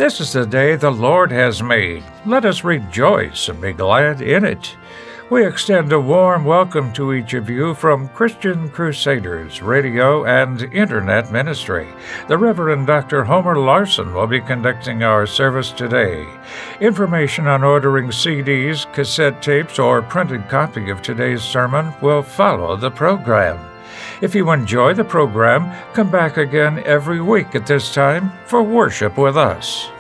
This is the day the Lord has made. Let us rejoice and be glad in it. We extend a warm welcome to each of you from Christian Crusaders Radio and Internet Ministry. The Reverend Dr. Homer Larson will be conducting our service today. Information on ordering CDs, cassette tapes, or printed copy of today's sermon will follow the program. If you enjoy the program, come back again every week at this time for worship with us.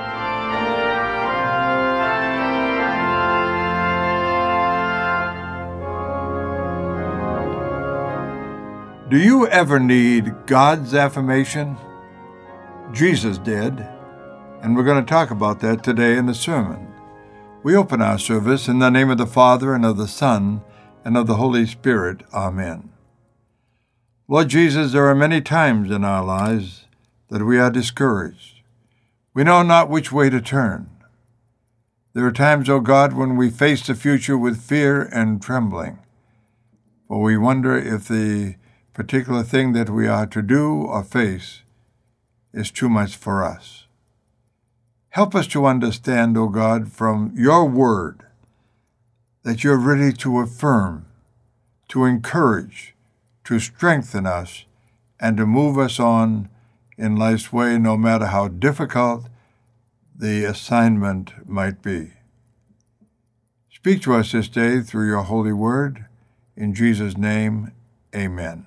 Do you ever need God's affirmation? Jesus did, and we're going to talk about that today in the sermon. We open our service in the name of the Father, and of the Son, and of the Holy Spirit. Amen. Lord Jesus, there are many times in our lives that we are discouraged. We know not which way to turn. There are times, O God, when we face the future with fear and trembling, for we wonder if the particular thing that we are to do or face is too much for us. Help us to understand, O God, from your word that you're ready to affirm, to encourage, to strengthen us, and to move us on in life's way, no matter how difficult the assignment might be. Speak to us this day through your holy word. In Jesus' name, amen.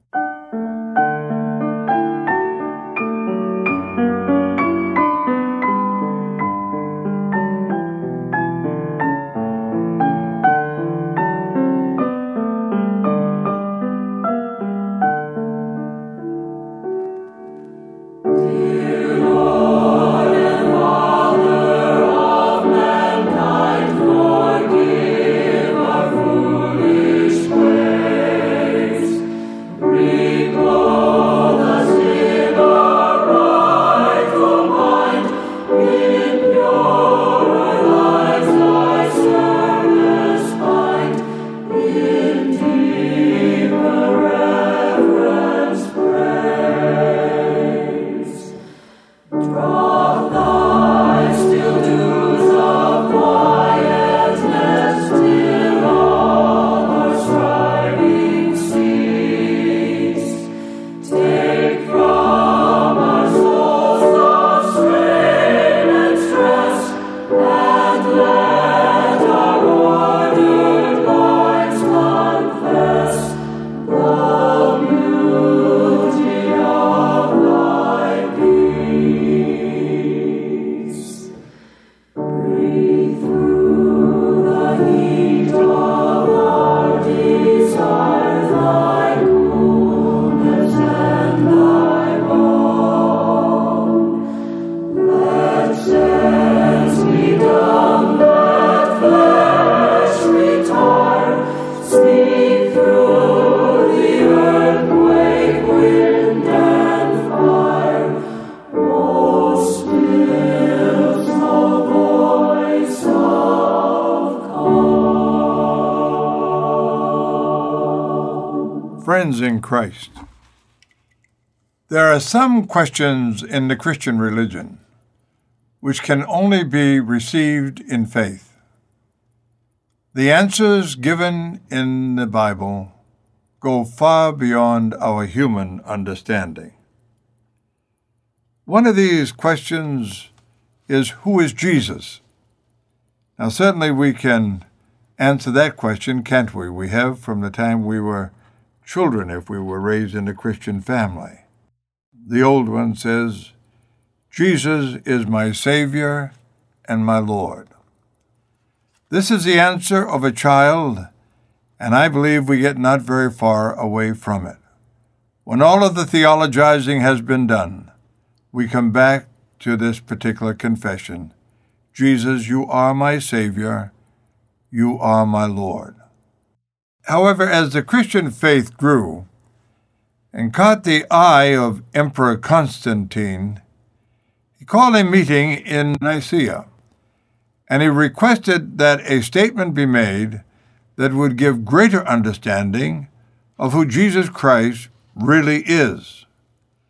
Friends in Christ, there are some questions in the Christian religion which can only be received in faith. The answers given in the Bible go far beyond our human understanding. One of these questions is, who is Jesus? Now, certainly we can answer that question, can't we? We have from the time we were children, if we were raised in a Christian family. The old one says, Jesus is my Savior and my Lord. This is the answer of a child, and I believe we get not very far away from it. When all of the theologizing has been done, we come back to this particular confession. Jesus, you are my Savior. You are my Lord. However, as the Christian faith grew and caught the eye of Emperor Constantine, he called a meeting in Nicaea, and he requested that a statement be made that would give greater understanding of who Jesus Christ really is.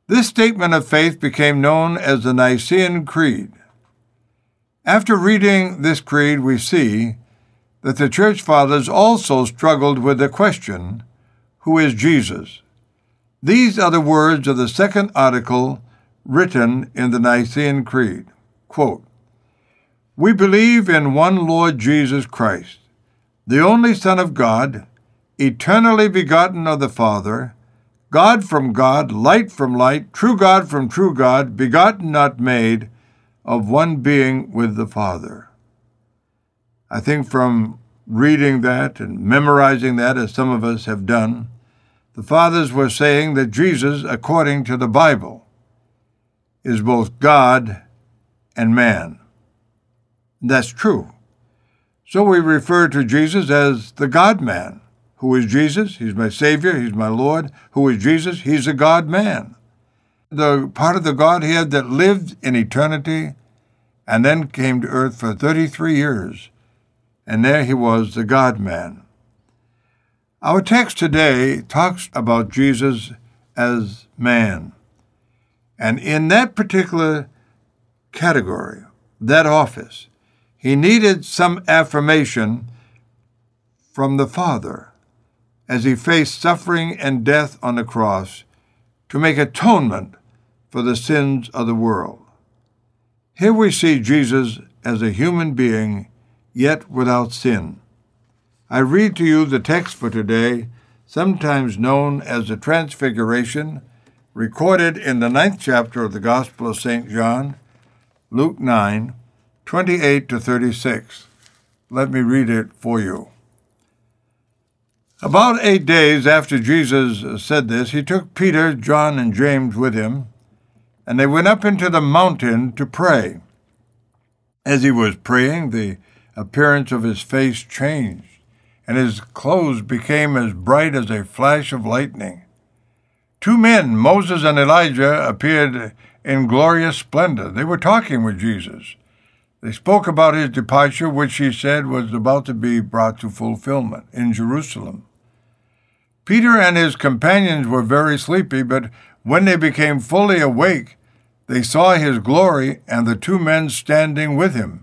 This statement of faith became known as the Nicene Creed. After reading this creed, we see that the Church Fathers also struggled with the question, who is Jesus? These are the words of the second article written in the Nicene Creed. Quote, "We believe in one Lord Jesus Christ, the only Son of God, eternally begotten of the Father, God from God, light from light, true God from true God, begotten, not made, of one being with the Father." I think from reading that and memorizing that, as some of us have done, the Fathers were saying that Jesus, according to the Bible, is both God and man. That's true. So we refer to Jesus as the God-man. Who is Jesus? He's my Savior. He's my Lord. Who is Jesus? He's a God-man. The part of the Godhead that lived in eternity and then came to earth for 33 years. And there he was, the God-man. Our text today talks about Jesus as man. And in that particular category, that office, he needed some affirmation from the Father as he faced suffering and death on the cross to make atonement for the sins of the world. Here we see Jesus as a human being, yet without sin. I read to you the text for today, sometimes known as the Transfiguration, recorded in the 9th chapter of the Gospel of St. John, Luke 9, 28 to 36. Let me read it for you. About 8 days after Jesus said this, he took Peter, John, and James with him, and they went up into the mountain to pray. As he was praying, the appearance of his face changed, and his clothes became as bright as a flash of lightning. 2 men, Moses and Elijah, appeared in glorious splendor. They were talking with Jesus. They spoke about his departure, which he said was about to be brought to fulfillment in Jerusalem. Peter and his companions were very sleepy, but when they became fully awake, they saw his glory and the 2 men standing with him.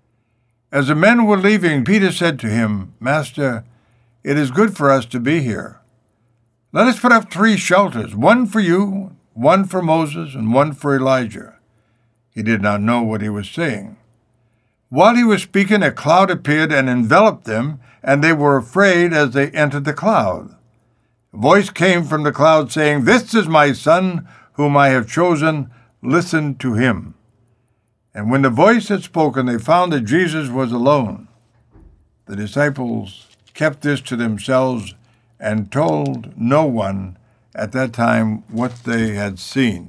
As the men were leaving, Peter said to him, "Master, it is good for us to be here. Let us put up 3 shelters, one for you, one for Moses, and one for Elijah." He did not know what he was saying. While he was speaking, a cloud appeared and enveloped them, and they were afraid as they entered the cloud. A voice came from the cloud saying, "This is my Son, whom I have chosen. Listen to him." And when the voice had spoken, they found that Jesus was alone. The disciples kept this to themselves and told no one at that time what they had seen.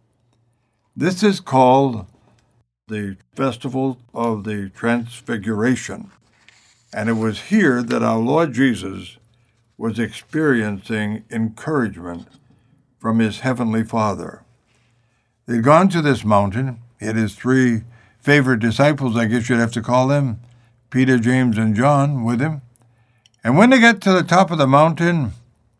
This is called the Festival of the Transfiguration, and it was here that our Lord Jesus was experiencing encouragement from his heavenly Father. They'd gone to this mountain. He had his 3 favorite disciples, I guess you'd have to call them, Peter, James, and John, with him. And when they got to the top of the mountain,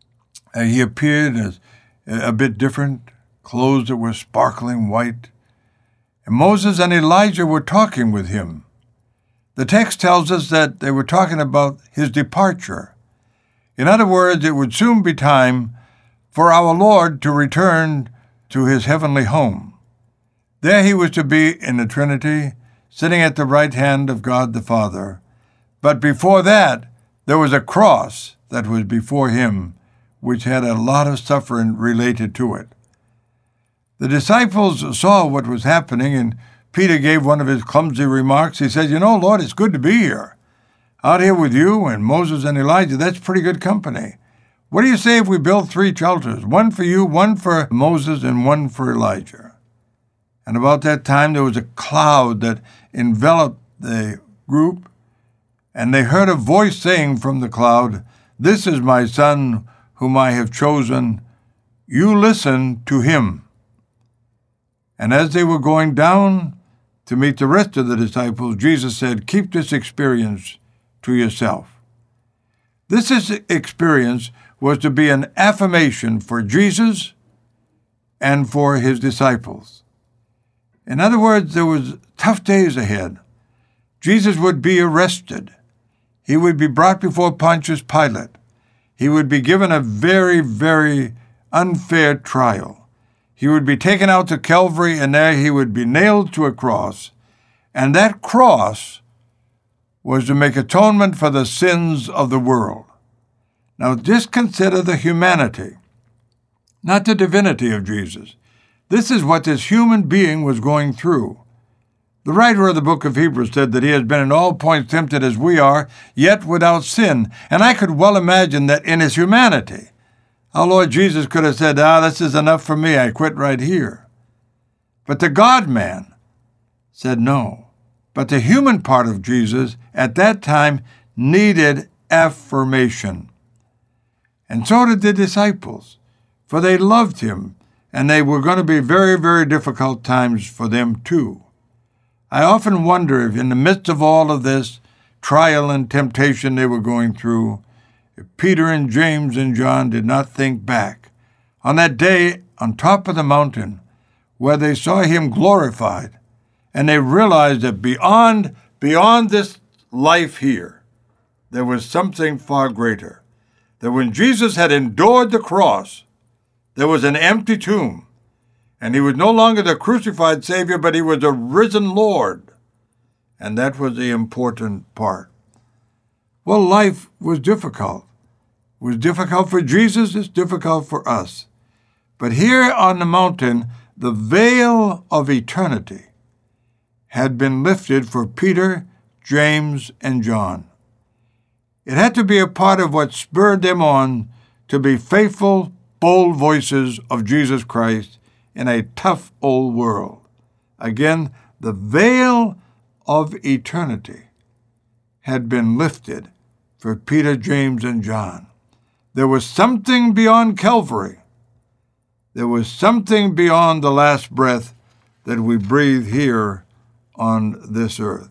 he appeared as a bit different, clothes that were sparkling white. And Moses and Elijah were talking with him. The text tells us that they were talking about his departure. In other words, it would soon be time for our Lord to return to his heavenly home. There he was to be in the Trinity, sitting at the right hand of God the Father. But before that, there was a cross that was before him, which had a lot of suffering related to it. The disciples saw what was happening, and Peter gave one of his clumsy remarks. He said, "You know, Lord, it's good to be here. Out here with you and Moses and Elijah, that's pretty good company. What do you say if we build 3 shelters, one for you, one for Moses, and one for Elijah?" And about that time, there was a cloud that enveloped the group, and they heard a voice saying from the cloud, "This is my Son, whom I have chosen. You listen to him." And as they were going down to meet the rest of the disciples, Jesus said, "Keep this experience to yourself." This experience was to be an affirmation for Jesus and for his disciples. In other words, there was tough days ahead. Jesus would be arrested. He would be brought before Pontius Pilate. He would be given a very, very unfair trial. He would be taken out to Calvary, and there he would be nailed to a cross. And that cross was to make atonement for the sins of the world. Now, just consider the humanity, not the divinity of Jesus. This is what this human being was going through. The writer of the book of Hebrews said that he has been in all points tempted as we are, yet without sin. And I could well imagine that in his humanity, our Lord Jesus could have said, this is enough for me, I quit right here. But the God-man said no. But the human part of Jesus at that time needed affirmation. And so did the disciples, for they loved him, and they were going to be very, very difficult times for them too. I often wonder if in the midst of all of this trial and temptation they were going through, if Peter and James and John did not think back on that day on top of the mountain where they saw him glorified, and they realized that beyond this life here, there was something far greater. That when Jesus had endured the cross, there was an empty tomb, and he was no longer the crucified Savior, but he was a risen Lord. And that was the important part. Well, life was difficult. It was difficult for Jesus, it's difficult for us. But here on the mountain, the veil of eternity had been lifted for Peter, James, and John. It had to be a part of what spurred them on to be faithful, bold voices of Jesus Christ in a tough old world. Again, the veil of eternity had been lifted for Peter, James, and John. There was something beyond Calvary. There was something beyond the last breath that we breathe here on this earth.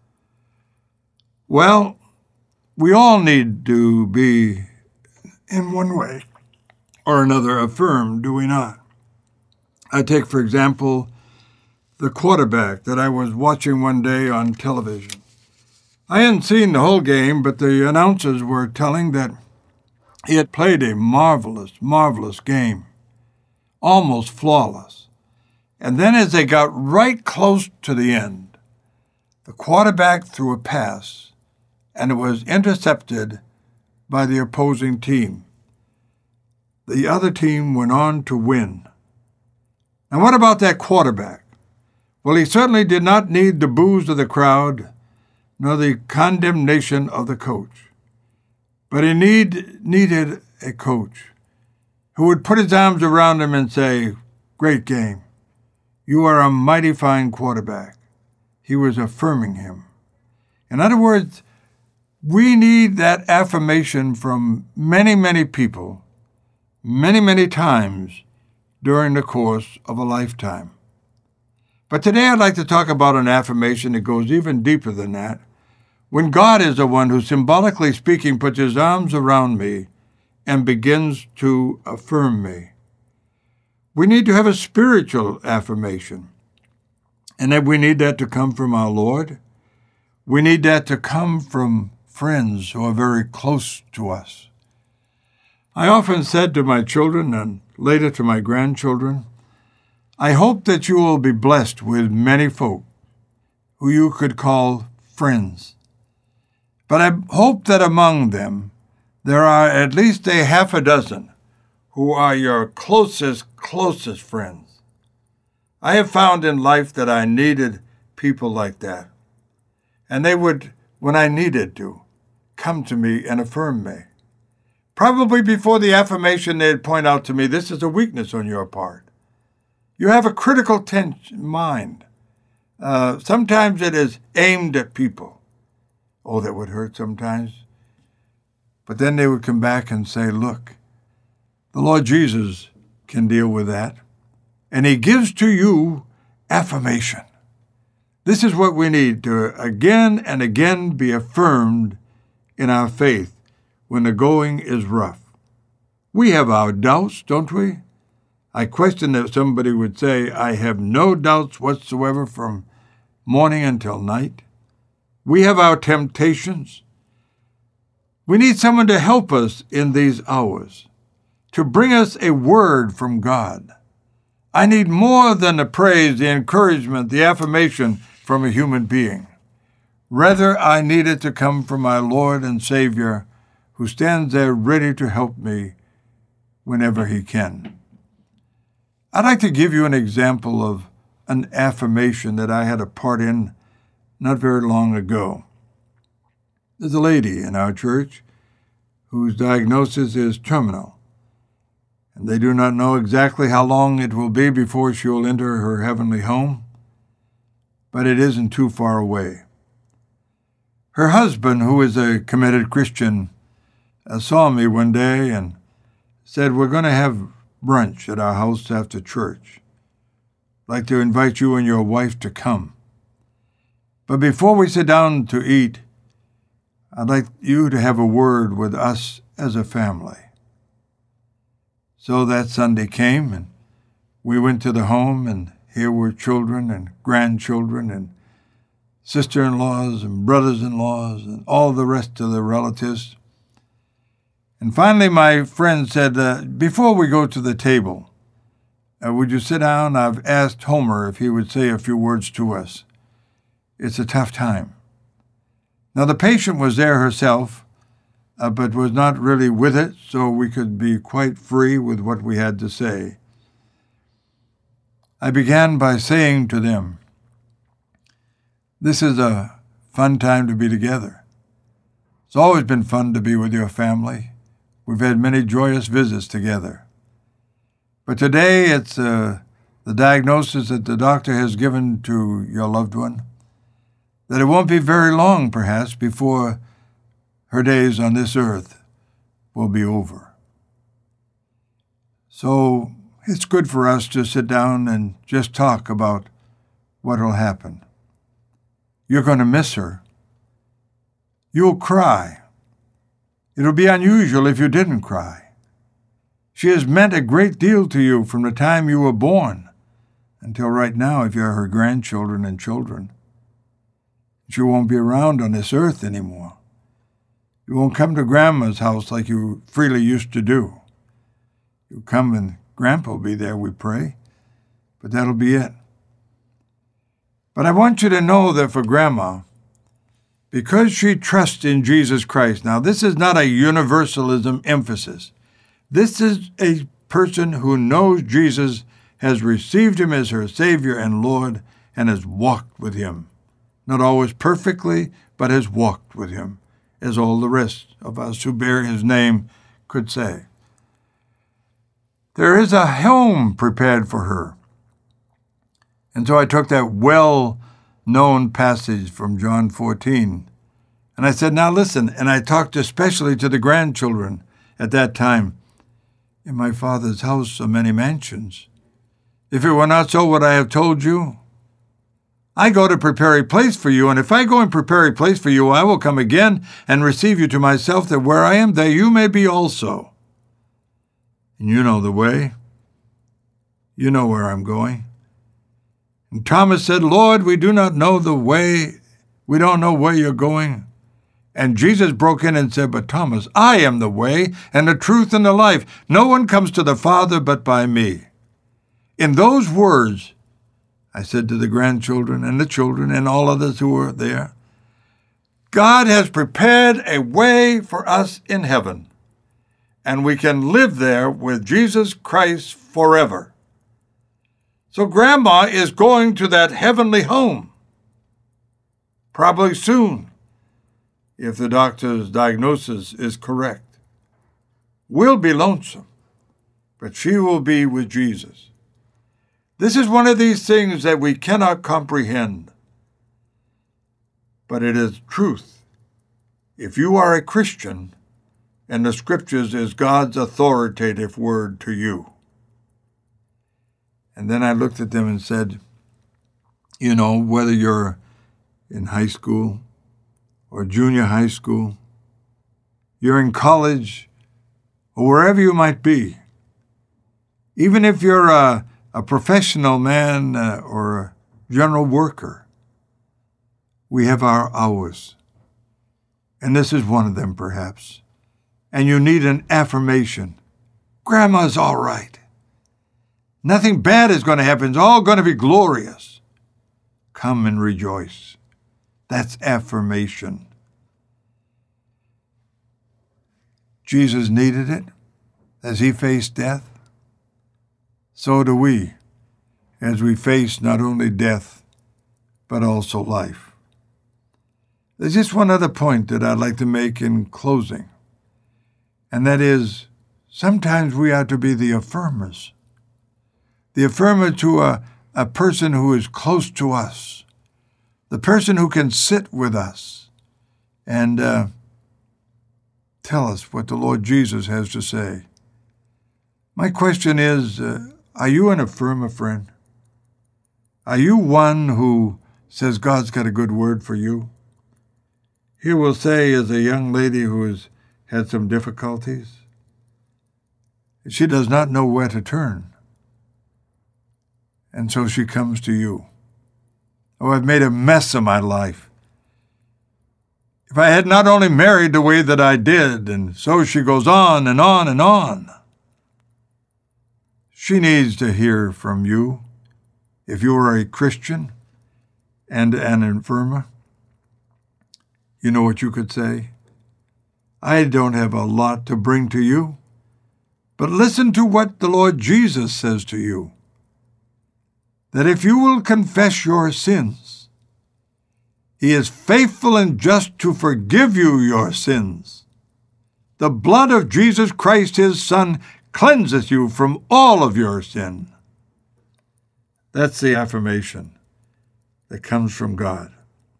Well, we all need to be, in one way or another, affirmed, do we not? I take, for example, the quarterback that I was watching one day on television. I hadn't seen the whole game, but the announcers were telling that he had played a marvelous, marvelous game, almost flawless. And then as they got right close to the end, the quarterback threw a pass, and it was intercepted by the opposing team. The other team went on to win. And what about that quarterback? Well, he certainly did not need the boos of the crowd, nor the condemnation of the coach. But he needed a coach who would put his arms around him and say, "Great game. You are a mighty fine quarterback." He was affirming him. In other words, we need that affirmation from many, many people, many, many times during the course of a lifetime. But today I'd like to talk about an affirmation that goes even deeper than that. When God is the one who, symbolically speaking, puts his arms around me and begins to affirm me. We need to have a spiritual affirmation. And that we need that to come from our Lord. We need that to come from friends who are very close to us. I often said to my children and later to my grandchildren, I hope that you will be blessed with many folk who you could call friends. But I hope that among them there are at least a half a dozen who are your closest friends. I have found in life that I needed people like that. And they would, when I needed to, come to me and affirm me. Probably before the affirmation, they'd point out to me, this is a weakness on your part. You have a critical mind. Sometimes it is aimed at people. Oh, that would hurt sometimes. But then they would come back and say, look, the Lord Jesus can deal with that. And he gives to you affirmation. This is what we need to again and again be affirmed in our faith when the going is rough. We have our doubts, don't we? I question if somebody would say, I have no doubts whatsoever from morning until night. We have our temptations. We need someone to help us in these hours, to bring us a word from God. I need more than the praise, the encouragement, the affirmation from a human being. Rather, I need it to come from my Lord and Savior, who stands there ready to help me whenever he can. I'd like to give you an example of an affirmation that I had a part in not very long ago. There's a lady in our church whose diagnosis is terminal, and they do not know exactly how long it will be before she will enter her heavenly home, but it isn't too far away. Her husband, who is a committed Christian, saw me one day and said, we're going to have brunch at our house after church. I'd like to invite you and your wife to come. But before we sit down to eat, I'd like you to have a word with us as a family. So that Sunday came, and we went to the home, and here were children and grandchildren and sister-in-laws and brothers-in-laws and all the rest of the relatives. And finally, my friend said, before we go to the table, would you sit down? I've asked Homer if he would say a few words to us. It's a tough time. Now, the patient was there herself, but was not really with it, so we could be quite free with what we had to say. I began by saying to them, this is a fun time to be together. It's always been fun to be with your family. We've had many joyous visits together. But today it's the diagnosis that the doctor has given to your loved one, that it won't be very long, perhaps, before her days on this earth will be over. So it's good for us to sit down and just talk about what will happen. You're going to miss her. You'll cry. It'll be unusual if you didn't cry. She has meant a great deal to you from the time you were born until right now, if you're her grandchildren and children. She won't be around on this earth anymore. You won't come to Grandma's house like you freely used to do. You'll come and Grandpa will be there, we pray, but that'll be it. But I want you to know that for Grandma, because she trusts in Jesus Christ, now this is not a universalism emphasis. This is a person who knows Jesus, has received him as her Savior and Lord, and has walked with him. Not always perfectly, but has walked with him, as all the rest of us who bear his name could say. There is a home prepared for her. And so I took that well-known passage from John 14, and I said, now listen, and I talked especially to the grandchildren at that time. In my Father's house are many mansions. If it were not so, would I have told you? I go to prepare a place for you, and if I go and prepare a place for you, I will come again and receive you to myself, that where I am, there you may be also. And you know the way. You know where I'm going. And Thomas said, Lord, we do not know the way. We don't know where you're going. And Jesus broke in and said, but Thomas, I am the way and the truth and the life. No one comes to the Father but by me. In those words, I said to the grandchildren and the children and all others who were there, God has prepared a way for us in heaven, and we can live there with Jesus Christ forever. So Grandma is going to that heavenly home, probably soon, if the doctor's diagnosis is correct. We'll be lonesome, but she will be with Jesus. This is one of these things that we cannot comprehend, but it is truth. If you are a Christian, and the Scriptures is God's authoritative word to you. And then I looked at them and said, you know, whether you're in high school or junior high school, you're in college, or wherever you might be, Even if you're a professional man or a general worker, we have our hours. And this is one of them, perhaps. And you need an affirmation. Grandma's all right. Nothing bad is going to happen. It's all going to be glorious. Come and rejoice. That's affirmation. Jesus needed it as he faced death. So do we, as we face not only death, but also life. There's just one other point that I'd like to make in closing, and that is, sometimes we are to be the affirmers. The affirmer to a person who is close to us, the person who can sit with us and tell us what the Lord Jesus has to say. My question is, are you an affirmer, friend? Are you one who says God's got a good word for you? Here we'll say, as a young lady who has had some difficulties, she does not know where to turn. And so she comes to you. Oh, I've made a mess of my life. If I had not only married the way that I did, and so she goes on and on and on. She needs to hear from you. If you are a Christian and an affirmer, you know what you could say? I don't have a lot to bring to you, but listen to what the Lord Jesus says to you. That if you will confess your sins, he is faithful and just to forgive you your sins. The blood of Jesus Christ, his Son, cleanseth you from all of your sin. That's the affirmation that comes from God.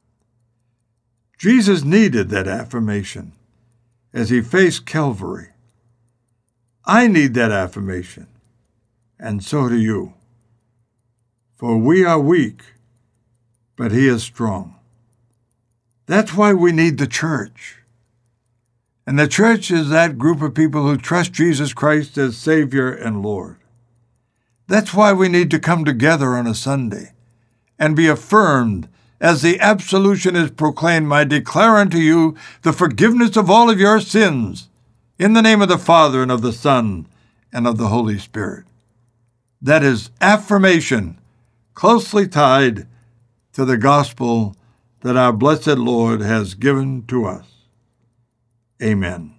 Jesus needed that affirmation as he faced Calvary. I need that affirmation, and so do you. For we are weak, but he is strong. That's why we need the church. And the church is that group of people who trust Jesus Christ as Savior and Lord. That's why we need to come together on a Sunday and be affirmed as the absolution is proclaimed, I declare unto you the forgiveness of all of your sins, in the name of the Father and of the Son and of the Holy Spirit. That is affirmation, closely tied to the gospel that our blessed Lord has given to us. Amen.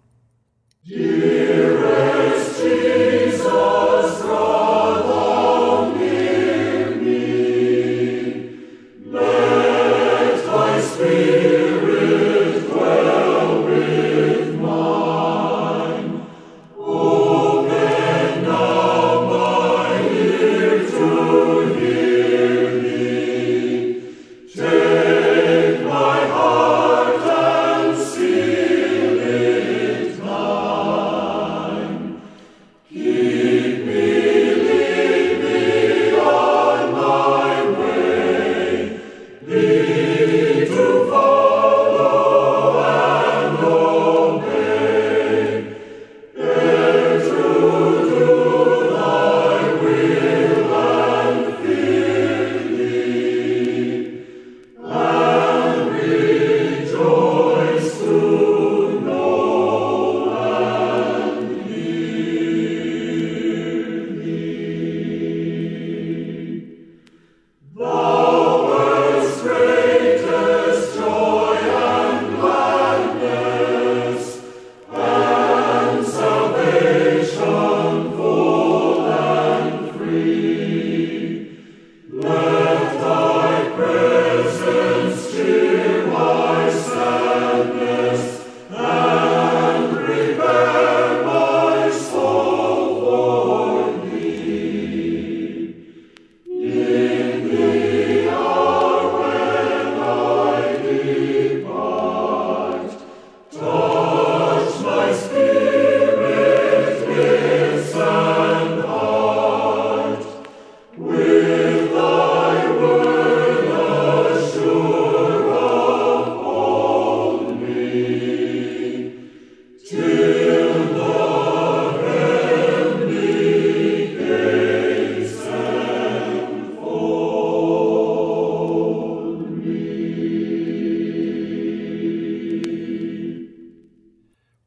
Dearest Jesus, draw thou near me. Let thy Spirit dwell with mine. Open now my ear to hear thee. Take my heart and seal it thine.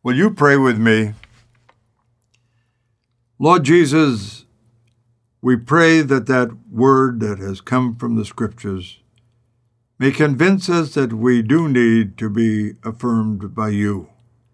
Will you pray with me? Lord Jesus, we pray that that word that has come from the Scriptures may convince us that we do need to be affirmed by you.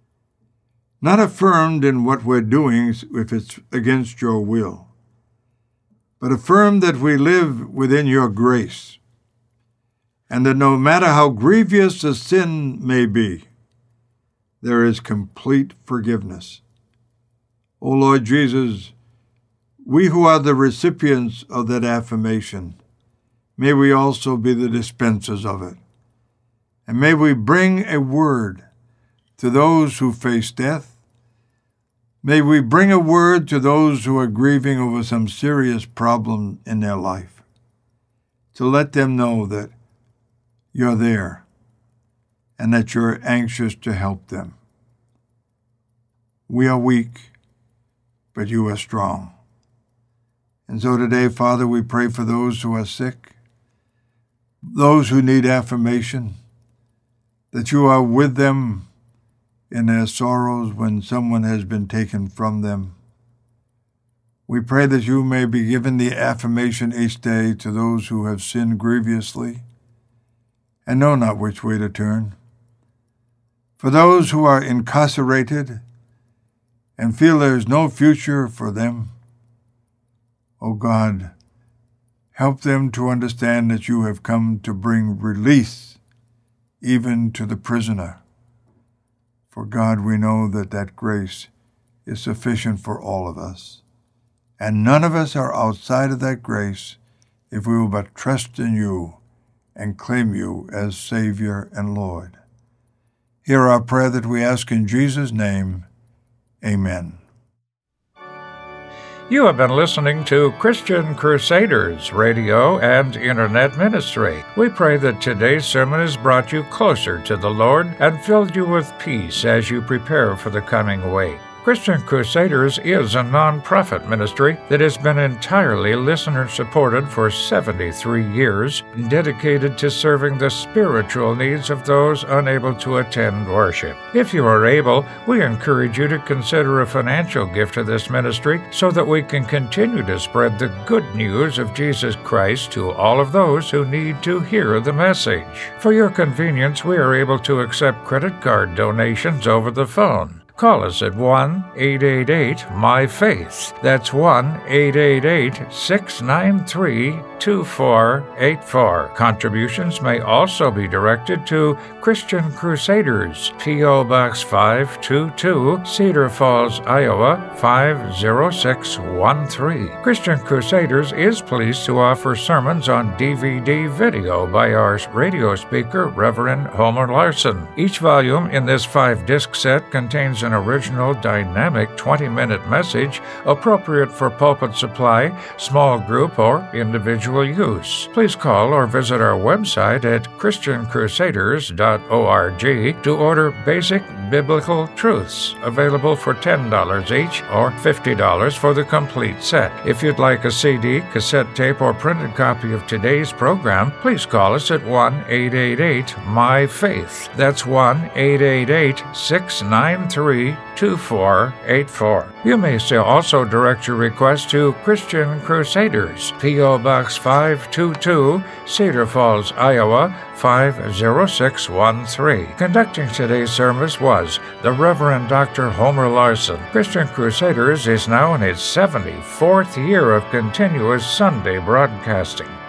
Not affirmed in what we're doing if it's against your will, but affirmed that we live within your grace, and that no matter how grievous the sin may be, there is complete forgiveness. O Lord Jesus, we who are the recipients of that affirmation, may we also be the dispensers of it. And may we bring a word to those who face death. May we bring a word to those who are grieving over some serious problem in their life, to let them know that you're there and that you're anxious to help them. We are weak, but you are strong. And so today, Father, we pray for those who are sick, those who need affirmation, that you are with them in their sorrows when someone has been taken from them. We pray that you may be given the affirmation each day to those who have sinned grievously and know not which way to turn. For those who are incarcerated and feel there is no future for them, O God, help them to understand that you have come to bring release even to the prisoner. For God, we know that that grace is sufficient for all of us. And none of us are outside of that grace if we will but trust in you and claim you as Savior and Lord. Hear our prayer that we ask in Jesus' name. Amen. You have been listening to Christian Crusaders Radio and Internet Ministry. We pray that today's sermon has brought you closer to the Lord and filled you with peace as you prepare for the coming wait. Christian Crusaders is a non-profit ministry that has been entirely listener-supported for 73 years, dedicated to serving the spiritual needs of those unable to attend worship. If you are able, we encourage you to consider a financial gift to this ministry so that we can continue to spread the good news of Jesus Christ to all of those who need to hear the message. For your convenience, we are able to accept credit card donations over the phone. Call us at 1-888-MY-FAITH. That's 1-888-693-2484. Contributions may also be directed to Christian Crusaders, P.O. Box 522, Cedar Falls, Iowa 50613. Christian Crusaders is pleased to offer sermons on DVD video by our radio speaker, Reverend Homer Larson. Each volume in this 5-disc set contains an original dynamic 20-minute message appropriate for pulpit supply, small group, or individual use. Please call or visit our website at christiancrusaders.org to order basic biblical truths, available for $10 each or $50 for the complete set. If you'd like a CD, cassette tape, or printed copy of today's program, please call us at 1-888-MY-FAITH. That's 1-888-693-2484. You may also direct your request to Christian Crusaders, P.O. Box 522, Cedar Falls, Iowa 50613. Conducting today's service was the Reverend Dr. Homer Larson. Christian Crusaders is now in its 74th year of continuous Sunday broadcasting.